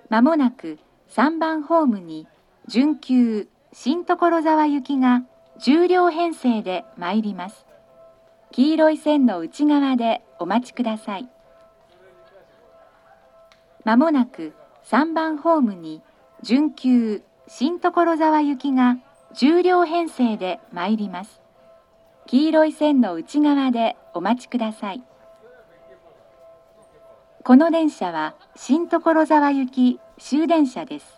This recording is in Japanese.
まもなく3番ホームに準急新所沢行きが10両編成で参ります。黄色い線の内側でお待ちください。まもなく3番ホームに準急新所沢行きが10両編成で参ります。黄色い線の内側でお待ちください。この電車は新所沢行き終電車です。